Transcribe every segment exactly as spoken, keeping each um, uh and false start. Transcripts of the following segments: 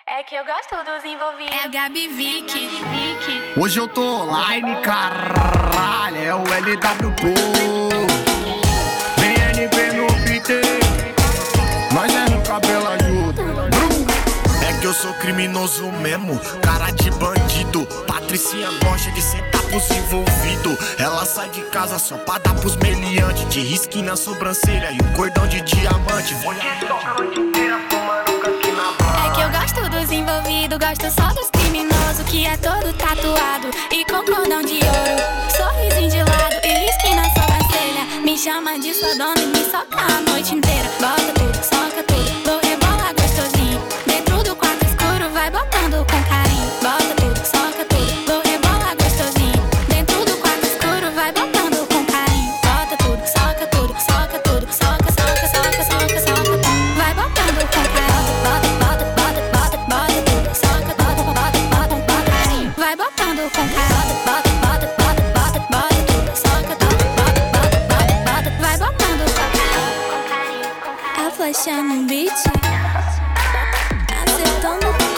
É que eu gosto dos envolvidos. É a Gabi Vick. Hoje eu tô online, caralho, é o L W P. Vem N B no beat, mas é no cabelo ajuda. É que eu sou criminoso mesmo, cara de bandido. Patricinha gosta de sentar pros envolvidos. Ela sai de casa só pra dar pros meliantes. De risquinho na sobrancelha e um cordão de diamante. Vou te tocar a noite inteira fumando canque na barra. É que eu gosto dos envolvidos, gosto só dos criminosos que é todo tatuado e com cordão de ouro, sorrisinho de lado e risquinho na sobrancelha. Me chama de sua dona e me soca a noite inteira. Bota tudo, soca tudo, vou rebolar gostosinho. Dentro do quarto escuro vai botando com carinho. Bota tudo, soca tudo, vou rebolar gostosinho. Dentro do quarto escuro vai botando com carinho. Bota tudo, soca tudo, soca tudo, soca, soca, soca, soca, soca. Vai botando com carinho. Bota, bota, bota, bota, bota tudo, soca, bota, bota, bota com carinho. Vai botando com carinho. Bota, bota, bota, bota, bota tudo, soca tudo, bota, bota, bota, bota. Vai botando com carinho. A flecha no beat, acertando tudo.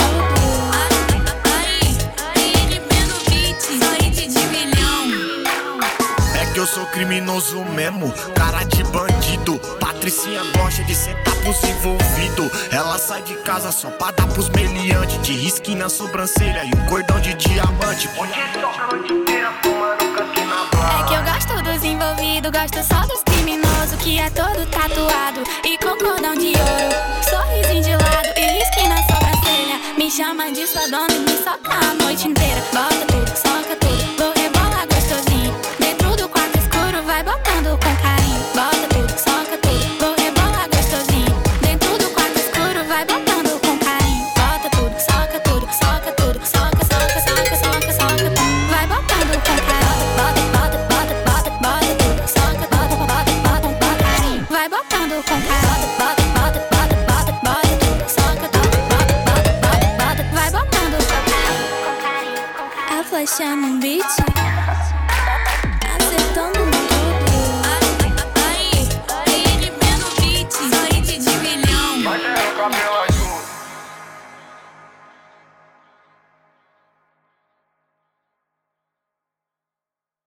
Eu sou criminoso mesmo, cara de bandido. Patricinha gosta de sentar pros envolvidos. Ela sai de casa só pra dar pros meliantes. De risquinho na sobrancelha e um cordão de diamante. Pode tocar a noite inteira fumando canque na barra. É que eu gosto dos envolvidos, gosto só dos criminosos que é todo tatuado e com cordão de ouro, sorrisinho de lado e risquinho na sobrancelha. Me chama de sua dona e me soca a noite inteira. Bota tudo, soca tudo, vou rebolar gostosinho. Dentro do quarto escuro vai botando com carinho. Bota tudo, soca tudo, vou rebolar gostosinho. Dentro do quarto escuro vai botando com carinho. Bota tudo, soca tudo, soca tudo, soca, soca, soca, soca, soca. Vai botando com carinho. Bota, bota, bota, bota, bota tudo, soca, bota, bota, bota com carinho. Vai botando com carinho. Bota, bota, bota, bota, bota tudo, soca tudo, bota, bota, bota, bota. Vai botando com carinho. A flecha no beat.